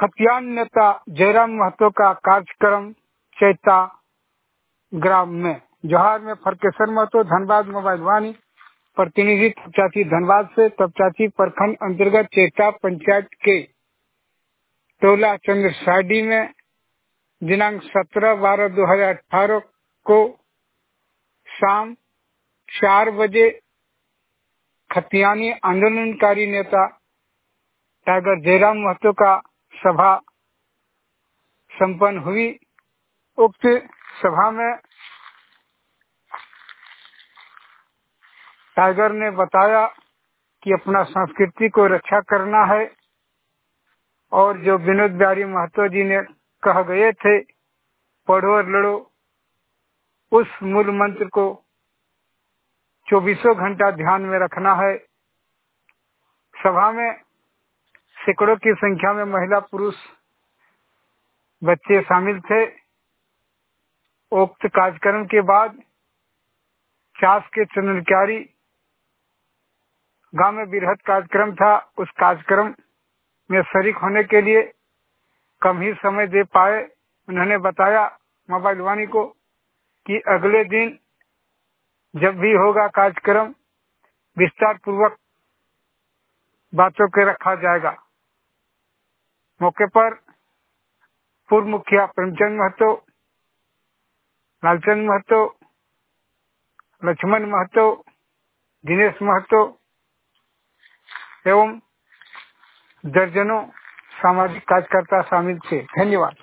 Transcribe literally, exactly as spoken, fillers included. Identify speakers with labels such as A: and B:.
A: खतियान नेता जयराम महतो का कार्यक्रम चैता ग्राम में। जोहार में फरकेश्वर महतो, धनबाद मोबाइल वाणी, प्रतिनिधि तपचाची धनबाद से। तपचाची प्रखंड अंतर्गत चैता पंचायत के टोला चंद्रसाडी में दिनांक सत्रह बारह दो हजार अठारह को शाम चार बजे खतियानी आंदोलनकारी नेता टाइगर जयराम महतो का सभा संपन्न हुई। उक्त सभा में टाइगर ने बताया कि अपना संस्कृति को रक्षा करना है और जो विनोद बिहारी महतो जी ने कह गए थे, पढ़ो और लड़ो, उस मूल मंत्र को चौबीसों घंटा ध्यान में रखना है। सभा में सैकड़ों की संख्या में महिला पुरुष बच्चे शामिल थे। उक्त कार्यक्रम के बाद चास के चंद्रकारी गांव में बृहद कार्यक्रम था। उस कार्यक्रम में शरीक होने के लिए कम ही समय दे पाए। उन्होंने बताया मोबाइल वाणी को कि अगले दिन जब भी होगा कार्यक्रम विस्तार पूर्वक बातों के रखा जाएगा। मौके पर पूर्व मुखिया प्रेमचंद महतो, लालचंद महतो, लक्ष्मण महतो, दिनेश महतो एवं दर्जनों सामाजिक कार्यकर्ता शामिल थे। धन्यवाद।